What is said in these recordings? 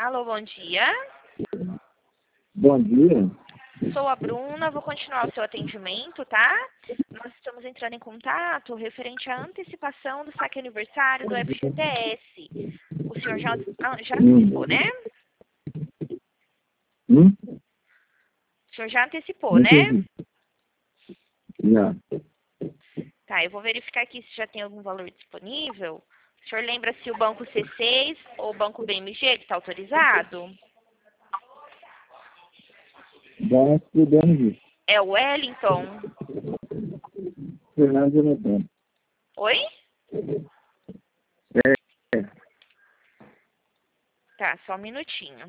Alô, bom dia. Bom dia. Sou a Bruna, vou continuar o seu atendimento, tá? Nós estamos entrando em contato referente à antecipação do saque aniversário do FGTS. O senhor já antecipou, né? O senhor já antecipou, Não né? entendi. Já. Tá, eu vou verificar aqui se já tem algum valor disponível. O senhor lembra se o banco C6 ou o banco BMG que está autorizado? Banco do BMG. É o Wellington? Fernando Jonathan. Oi? É. Tá, só um minutinho.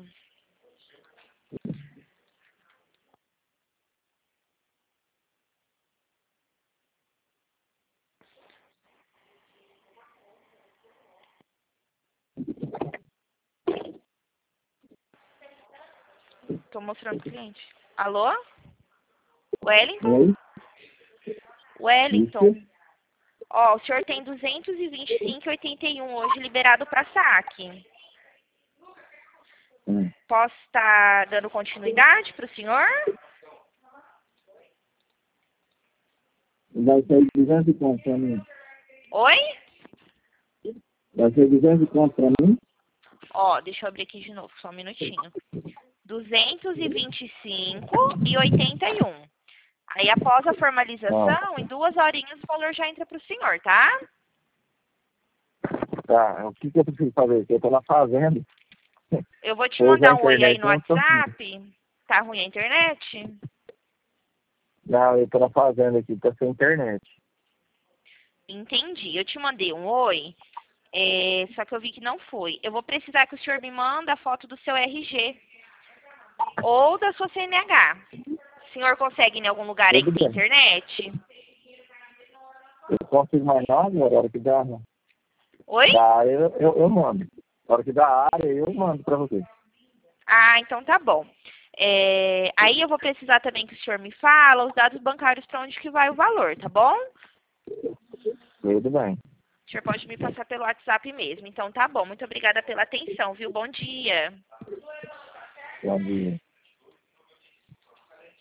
Tô mostrando pro cliente. Alô? Wellington? Oi? Wellington. Isso. Ó, o senhor tem 225,81 hoje liberado para saque. Posso estar dando continuidade para o senhor? Vai sair 200 conto pra mim. Oi? Vai ser 200 conto pra mim? Ó, deixa eu abrir aqui de novo, só um minutinho. 225,81. Aí, após a formalização, em 2 horinhas o valor já entra para o senhor, tá? Tá. O que eu preciso fazer? Eu tô na fazenda. Eu vou te Vou usar a mandar um oi aí internet, no não tô aqui. WhatsApp. Tá ruim a internet? Não, eu tô na fazenda aqui, tá sem internet. Entendi. Eu te mandei um oi, só que eu vi que não foi. Eu vou precisar que o senhor me manda a foto do seu RG ou da sua CNH. O senhor consegue ir em algum lugar aí que Tudo tem bem. internet? Eu não consigo mais nada, a hora que dá, Oi? da área eu mando. A hora que dá a área eu mando pra você. Ah, então tá bom. Aí eu vou precisar também que o senhor me fala os dados bancários para onde que vai o valor, tá bom? Tudo bem. O senhor pode me passar pelo WhatsApp mesmo. Então tá bom. Muito obrigada pela atenção, viu? Bom dia. Bom dia.